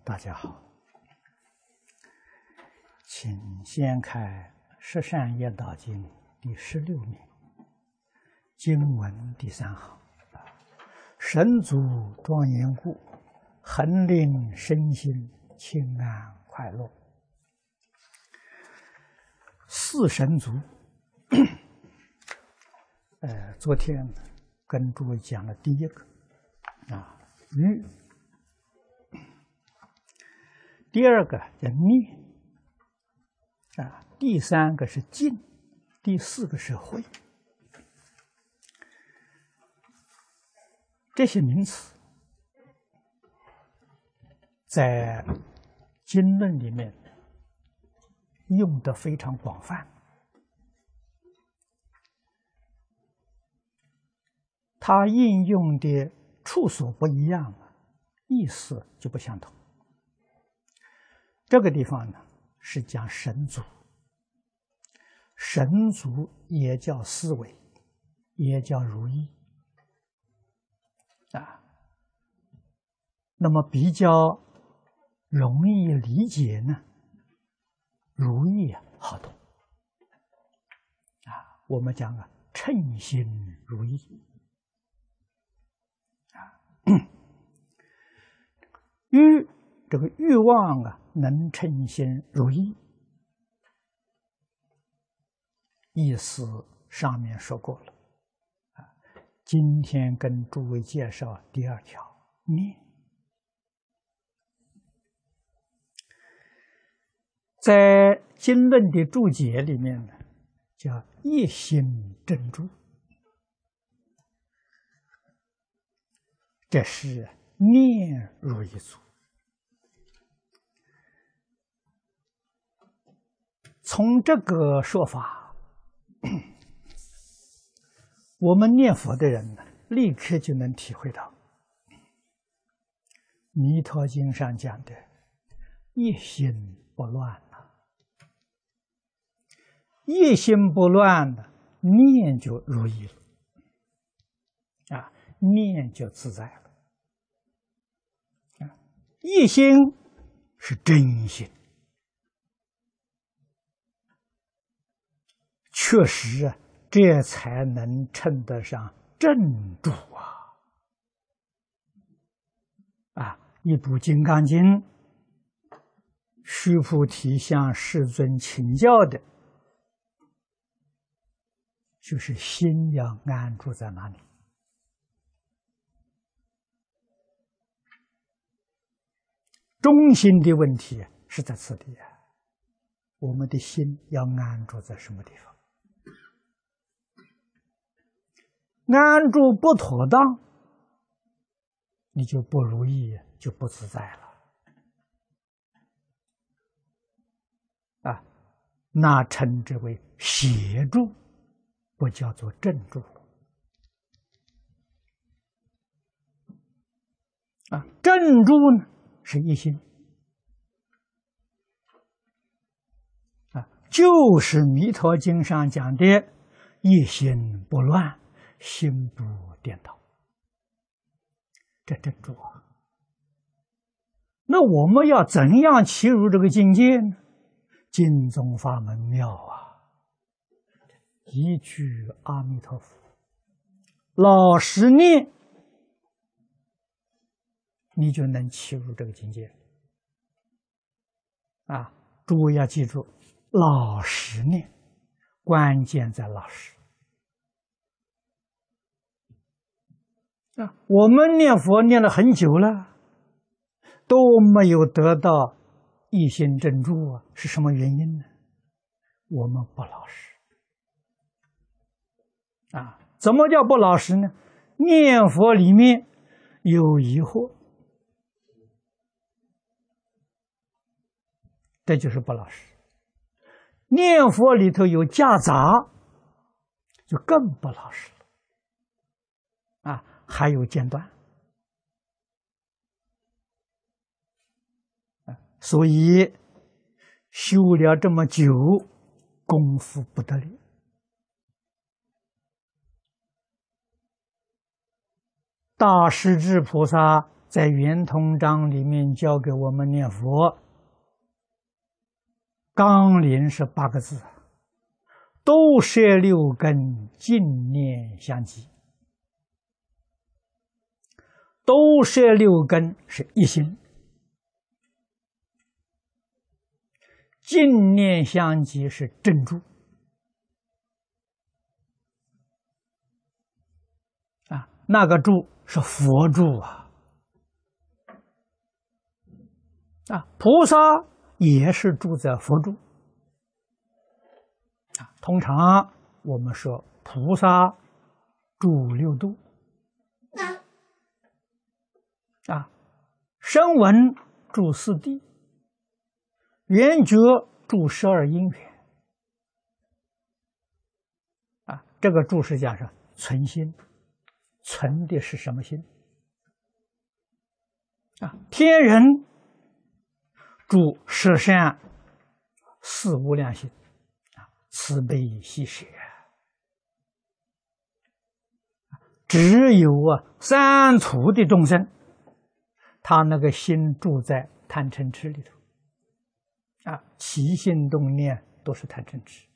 大家好，请先开《十善业道经》第16名，经文第3行：神足庄严故，恒令身心清安快乐。四神足，昨天跟诸位讲了第一个欲。第二个叫念，第3个是静，第4个是慧。这些名词在经论里面用得非常广泛，它应用的处所不一样，意思就不相同。这个地方呢是讲神足，神足也叫思维，也叫如意那么比较容易理解呢，如意好懂我们讲称心如意欲这个欲望能称心如意，意思上面说过了今天跟诸位介绍第2条念。在经论的注解里面呢，叫一心正住，这是念如意足。从这个说法，我们念佛的人呢，立刻就能体会到《弥陀经》上讲的一心不乱一心不乱的念就如意了念就自在了一心是真心，确实这才能称得上正住一部《金刚经》，须菩提向世尊请教的就是心要安住在哪里。中心的问题是在此地我们的心要安住在什么地方？安住不妥当，你就不如意，就不自在了那称之为邪住，不叫做正住正住呢是一心就是《弥陀经》上讲的一心不乱，心不颠倒，这正住那我们要怎样切入这个境界呢？经宗法门妙一句阿弥陀佛，老实念，你就能切入这个境界诸位要记住，老实念，关键在老实我们念佛念了很久了，都没有得到一心正住是什么原因呢？我们不老实怎么叫不老实呢？念佛里面有疑惑，这就是不老实。念佛里头有夹杂，就更不老实了还有间断所以修了这么久，功夫不得了大势至菩萨在圆通章里面教给我们念佛，纲领是8个字：都摄六根，净念相继。都摄六根是一心，净念相继是正住。那个住是佛住啊！菩萨也是住在佛住。通常我们说菩萨住六度。声闻住四谛，缘觉住12因缘。这个住是讲是存心。存的是什么心？天人住十善四无量心，慈悲喜舍。只有三途的众生，他那个心住在贪嗔痴里头，起心动念都是贪嗔痴，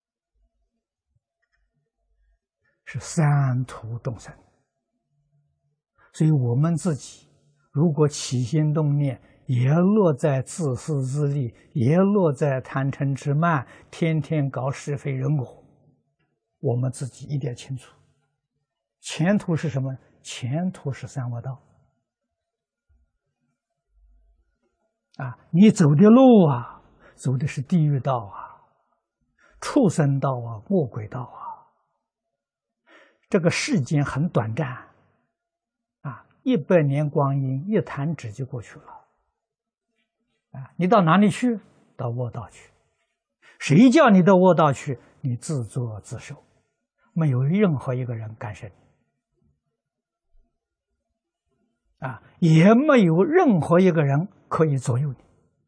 是三途众生。所以我们自己如果起心动念也落在自私自利，也落在贪嗔痴慢，天天搞是非人我，我们自己一定要清楚，前途是什么？前途是三恶道。你走的路走的是地狱道畜生道恶鬼道这个世间很短暂。100年光阴，一弹指就过去了。你到哪里去？到恶道去。谁叫你到恶道去？你自作自受，没有任何一个人干涉你，也没有任何一个人可以左右你。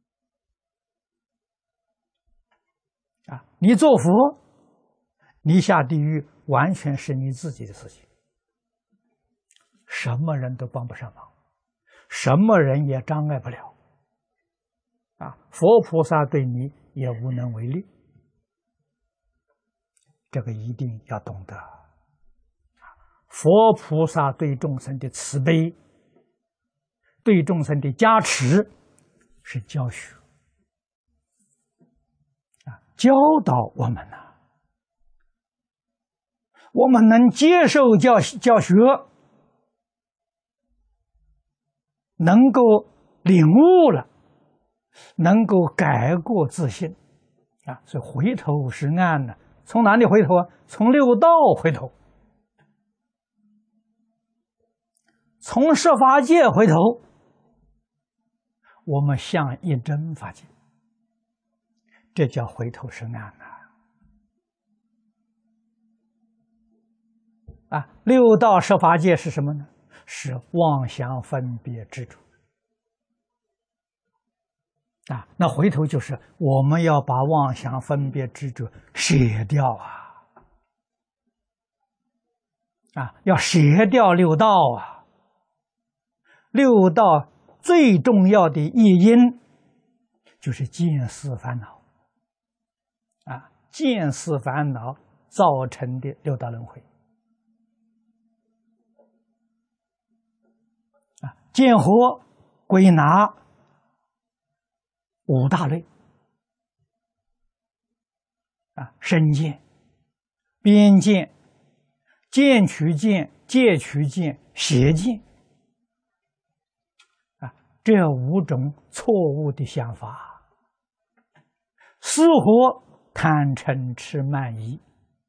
你做佛，你下地狱，完全是你自己的事情。什么人都帮不上忙，什么人也障碍不了，佛菩萨对你也无能为力，这个一定要懂得。佛菩萨对众生的慈悲，对众生的加持，是教学，教导我们我们能接受教学，能够领悟了，能够改过自新，所以回头是岸呢。从哪里回头从六道回头，从十法界回头，我们向一真法界，这叫回头是岸六道十法界是什么呢？是妄想分别执着那回头就是我们要把妄想分别执着舍掉要舍掉六道六道最重要的一因就是见思烦恼见思烦恼造成的六道轮回见惑归纳五大类身见、边见、见取见、戒取见、邪见这五种错误的想法，失活贪嗔痴慢疑。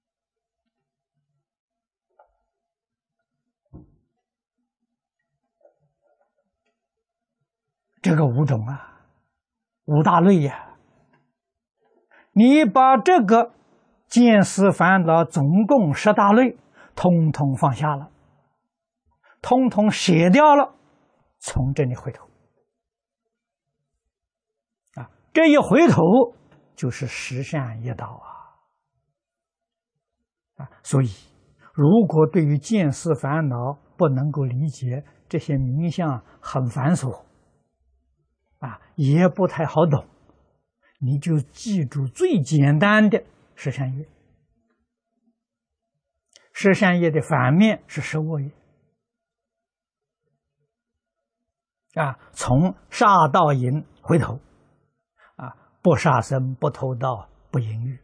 这个五种五大类你把这个见思烦恼总共10大类通通放下了，通通舍掉了，从这里回头这一回头就是十善业道所以如果对于见思烦恼不能够理解， 这些名相很繁琐，也不太好懂，你就记住最简单的十善业。十善业的反面是十恶业。从杀盗淫回头，不杀生，不偷盗，不淫欲；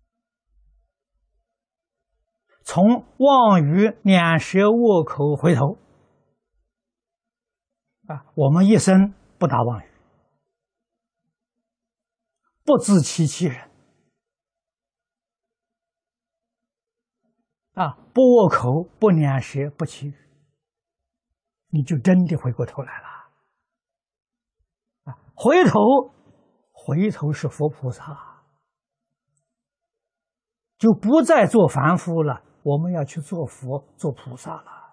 从妄语两舌恶口回头，我们一生不打妄语，不自欺欺人，不恶口，不两舌，不绮语，你就真的回过头来了。回头是佛菩萨，就不再做凡夫了，我们要去做佛、做菩萨了。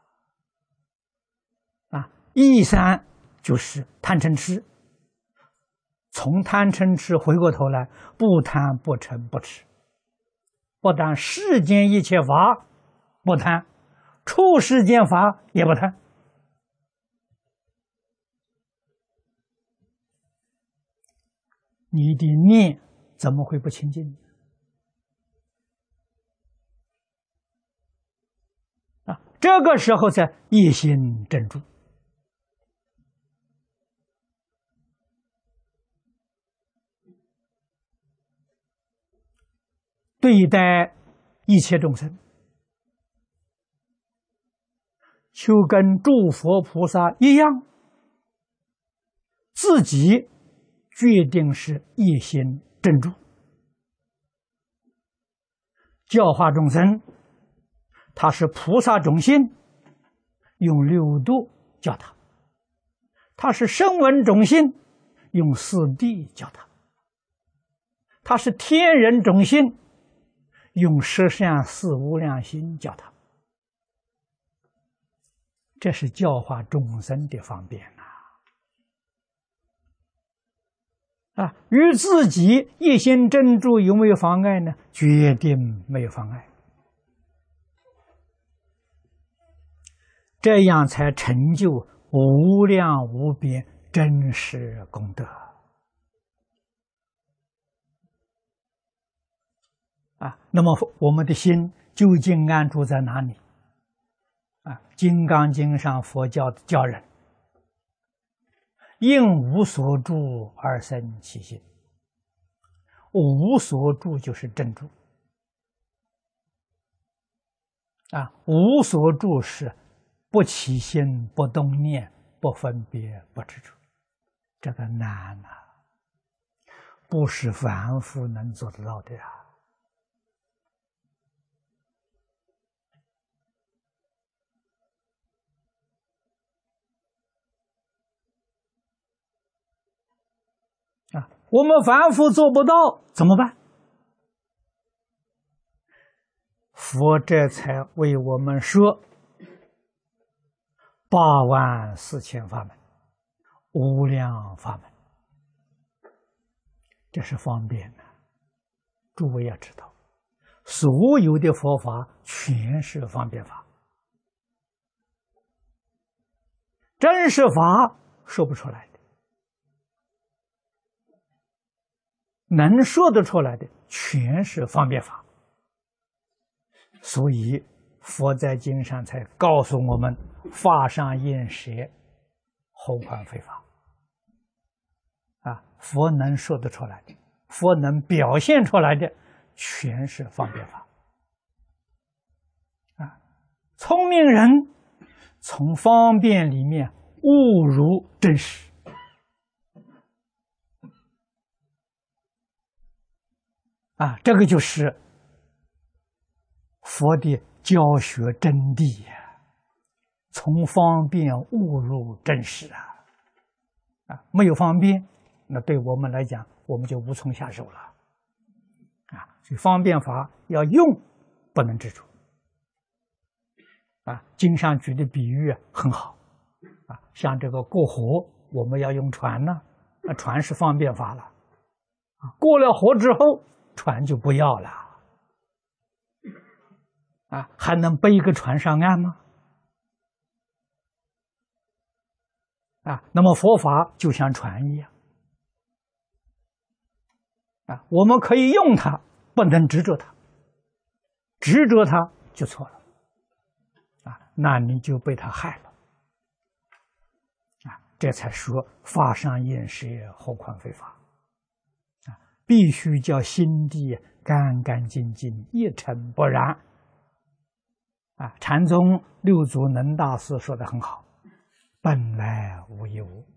一三就是贪嗔痴，从贪嗔痴回过头来，不贪不嗔不痴，不但世间一切法不贪，出世间法也不贪。你的念怎么会不清净？这个时候才一心正住。对待一切众生，就跟诸佛菩萨一样，自己决定是一心正住，教化众生，他是菩萨种性，用六度教他；他是声闻种性，用四谛教他；他是天人种性，用十善四无量心教他。这是教化众生的方便与自己一心正住有没有妨碍呢？决定没有妨碍。这样才成就无量无边真实功德那么我们的心究竟安住在哪里？《金刚经》上佛教人应无所住而生其心，无所住就是正住无所住是不起心、不动念、不分别、不执着，这个难不是凡夫能做得到的我们凡夫做不到怎么办？佛这才为我们说84000法门，无量法门，这是方便的。诸位要知道，所有的佛法全是方便法，真实法说不出来的，能说得出来的全是方便法。所以佛在经上才告诉我们，法上应舍，何况非法佛能说得出来的，佛能表现出来的全是方便法聪明人从方便里面误入真实这个就是佛的教学真谛从方便误入真实没有方便，那对我们来讲，我们就无从下手了所以方便法要用，不能执着经上举的比喻很好像这个过河，我们要用船呢，船是方便法了过了河之后，船就不要了还能背一个船上岸吗？ 那么佛法就像船一样我们可以用它，不能执着它，执着它就错了那你就被它害了这才说法上厌食也，何况非法必须叫心地干干净净，一尘不染禅宗六祖能大师说的很好，本来无一物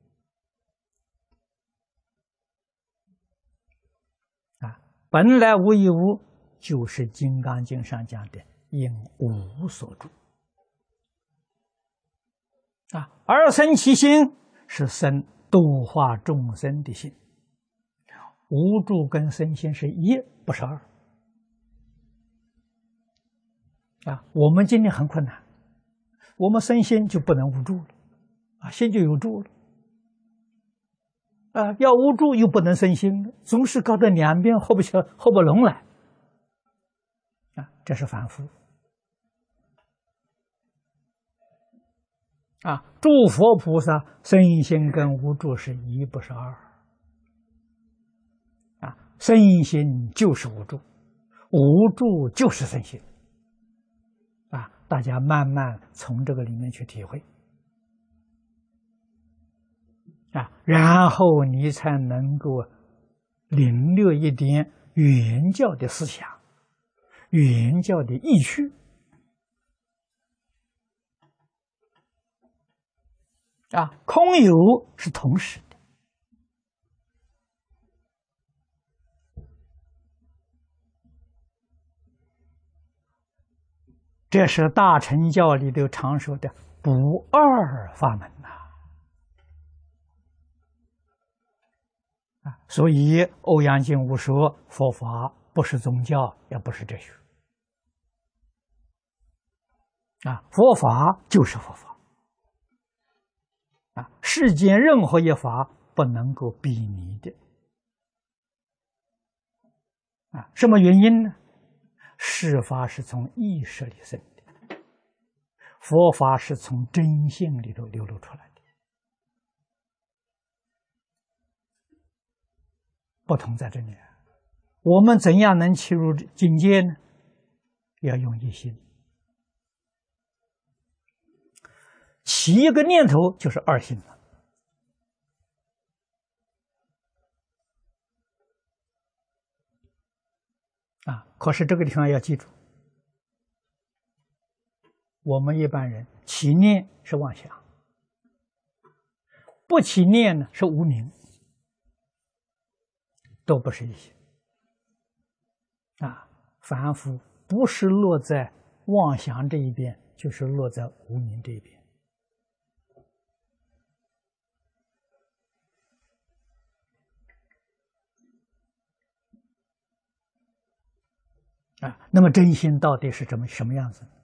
本来无一物就是《金刚经》上讲的因无所住而生其心是生度化众生的心，无住跟生心是一，不是二我们今天很困难，我们生心就不能无住了心就有住了要无住又不能生心了，总是搞得两边合不拢来这是凡夫诸佛菩萨生心跟无住是一，不是二生心就是无住，无住就是生心大家慢慢从这个里面去体会然后你才能够领略一点原教的思想，原教的意趣空有是同时的这是大乘教里头常说的不二法门所以欧阳靖无说佛法不是宗教，也不是哲学佛法就是佛法世间任何一法不能够比拟的什么原因呢？是法是从意识里生的，佛法是从真性里头流露出来的，不同在这里我们怎样能切入境界呢？要用一心，起一个念头就是二心了可是这个地方要记住，我们一般人起念是妄想，不起念呢是无明，都不是一心凡夫不是落在妄想这一边，就是落在无明这一边那么真心到底是什么样子呢？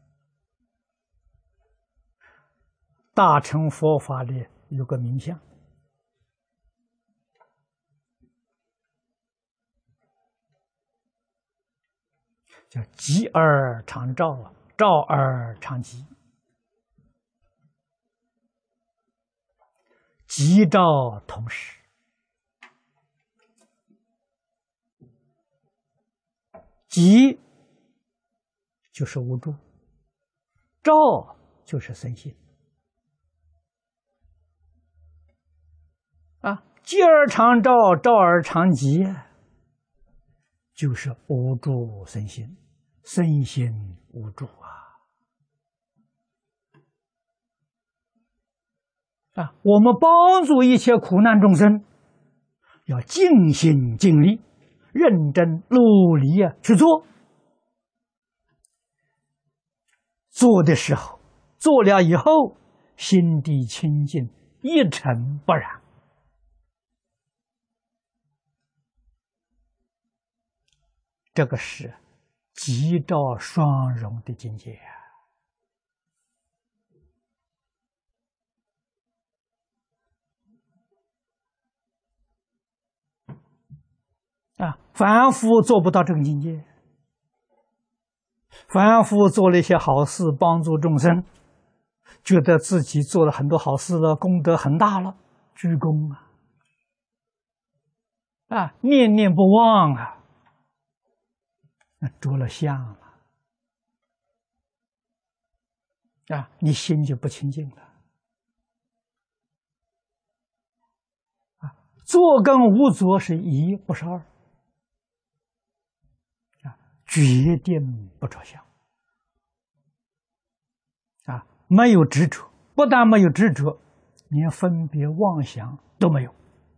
大乘佛法里有个名相，叫极而常照，照而常极，极照同时，极就是无住，照就是生心极而常照，照而常极，就是无住生心，生心无住我们帮助一切苦难众生，要尽心尽力，认真努力去做。做的时候，做了以后，心地清净，一尘不染。这个是极照双融的境界凡夫做不到这个境界。凡夫做了一些好事，帮助众生， 觉得自己做了很多好事了，功德很大了，鞠躬念念不忘那着了相了你心就不清净了做跟无做是一，不是二决定不着相没有执着，不但没有执着，连分别妄想都没有。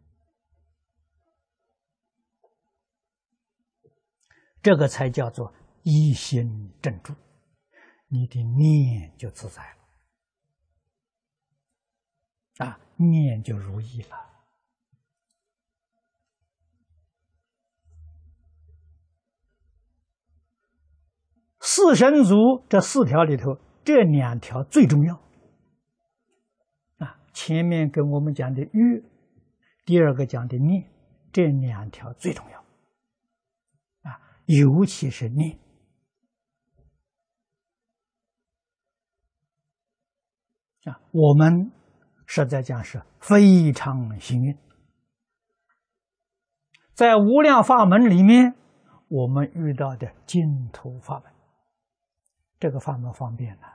这个才叫做一心正住，你的念就自在了念就如意了。四神足这4条里头，这2条最重要前面跟我们讲的欲，第二个讲的念，这2条最重要尤其是念我们实在讲是非常幸运，在无量法门里面，我们遇到的净土法门，这个法门方便了。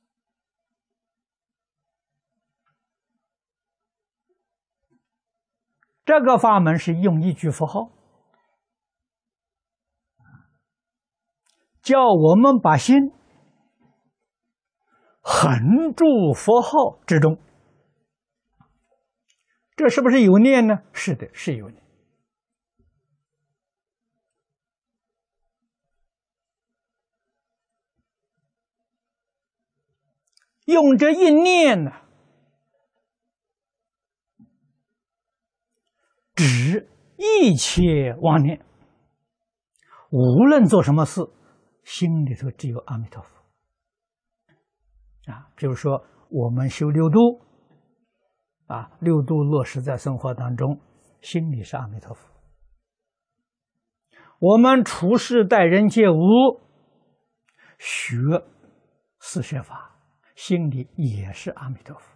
这个法门是用一句佛号，叫我们把心恒住佛号之中。这是不是有念呢？是的，是有念。用这一念呢，止一切妄念，无论做什么事，心里头只有阿弥陀佛比如说我们修六度六度落实在生活当中，心里是阿弥陀佛。我们处事待人接物，学四摄法，心里也是阿弥陀佛。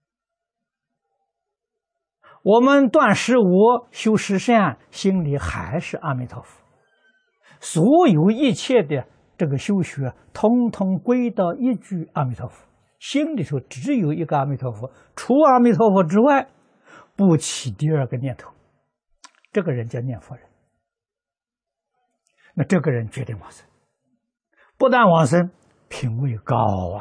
我们断十无，修十善，心里还是阿弥陀佛。所有一切的这个修学，通通归到一句阿弥陀佛，心里头只有一个阿弥陀佛，除阿弥陀佛之外，不起第二个念头。这个人叫念佛人。那这个人决定往生，不但往生，品位高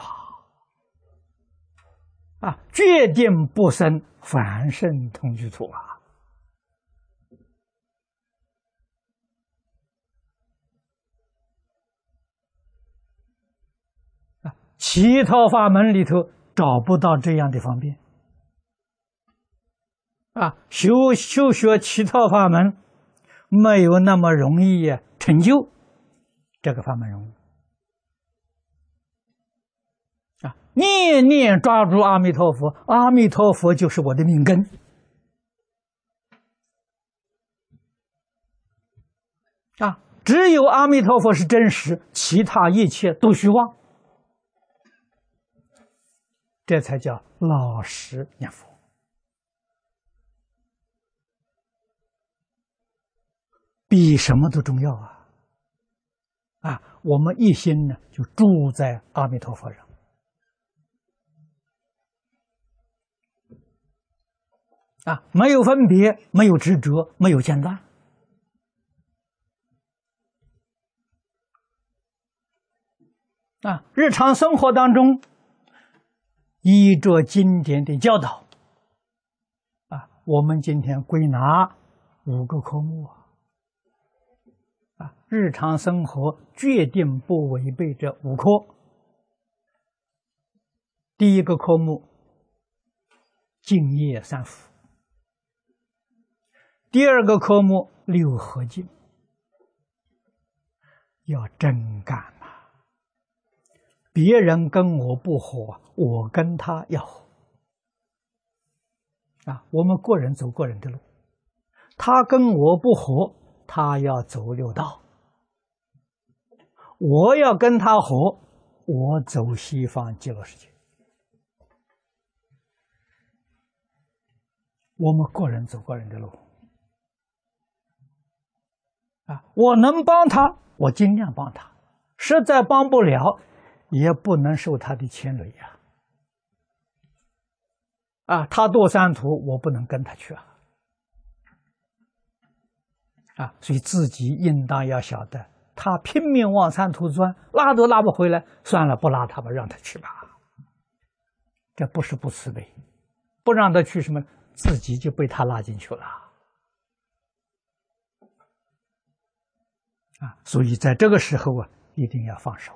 决定不生凡圣同居土其他法门里头找不到这样的方便修学其他法门没有那么容易成就，这个法门容易念念抓住阿弥陀佛，阿弥陀佛就是我的命根只有阿弥陀佛是真实，其他一切都虚妄，这才叫老实念佛比什么都重要我们一心呢就住在阿弥陀佛上没有分别，没有执着，没有间断日常生活当中依着经典的教导我们今天归纳5个科目日常生活决定不违背这5科。第一个科目净业三福，第二个科目六合敬，要真干别人跟我不合，我跟他要合我们个人走个人的路，他跟我不合，他要走六道，我要跟他合，我走西方极乐世界我们个人走个人的路啊，我能帮他，我尽量帮他；实在帮不了，也不能受他的牵累呀。啊，他堕三途，我不能跟他去啊。啊，所以自己应当要晓得，他拼命往三途钻，拉都拉不回来，算了，不拉他吧，让他去吧。这不是不慈悲，不让他去什么，自己就被他拉进去了。啊，所以在这个时候啊，一定要放手。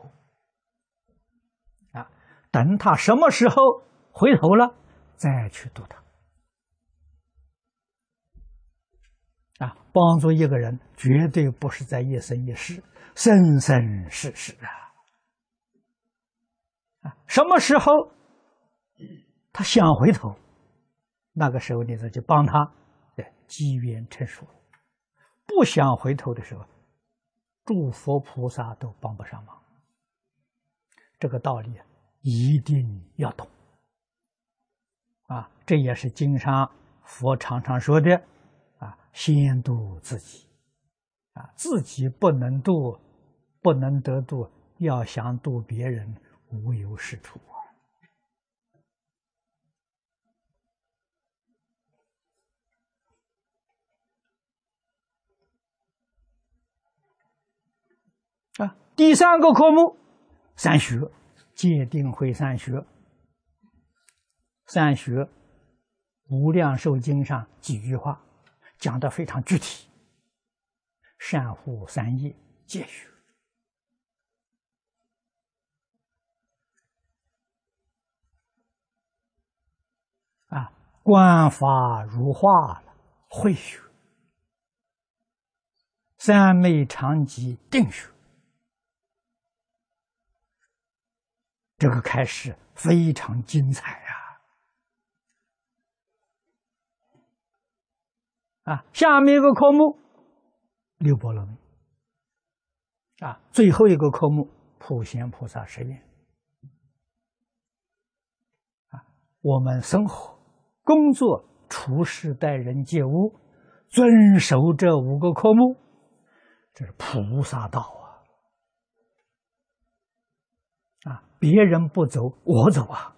啊，等他什么时候回头了，再去度他。啊，帮助一个人绝对不是在一生一世、生生世世啊！啊，什么时候他想回头，那个时候你再去帮他，机缘成熟了。不想回头的时候，诸佛菩萨都帮不上忙。这个道理一定要懂啊！这也是经上佛常常说的。啊，先度自己，啊，自己不能度，不能得度，要想度别人，无有是处啊！啊，第三个科目，三学，戒定慧三学。三学，无量寿经上几句话。讲得非常具体，善护三业戒学啊，观法如画了慧学，三昧常寂定学，这个开始非常精彩啊！啊，下面一个科目六波罗蜜啊，最后一个科目普贤菩萨十愿啊，我们生活、工作、处事、待人接物，遵守这5个科目，这是菩萨道啊！啊，别人不走，我走啊！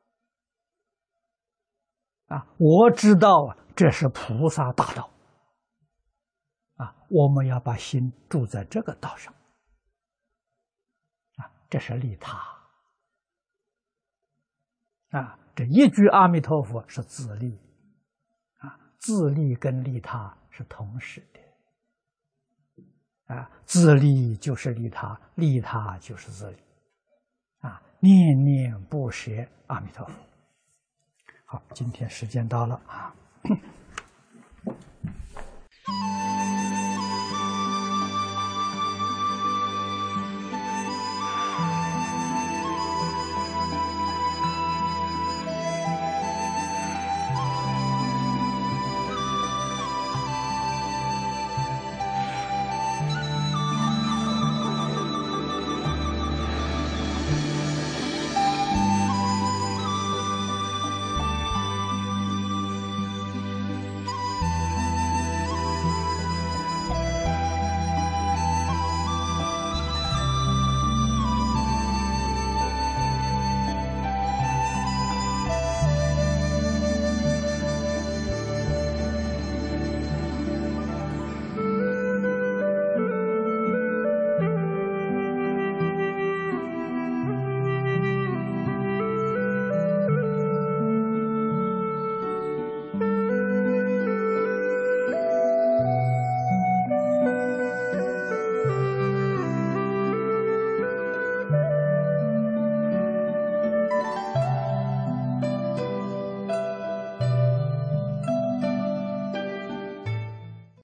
啊，我知道啊，这是菩萨大道啊！我们要把心住在这个道上啊，这是利他啊！这一句阿弥陀佛是自利啊，自利跟利他是同时的啊，自利就是利他，利他就是自利啊！念念不舍阿弥陀佛。好，今天时间到了啊。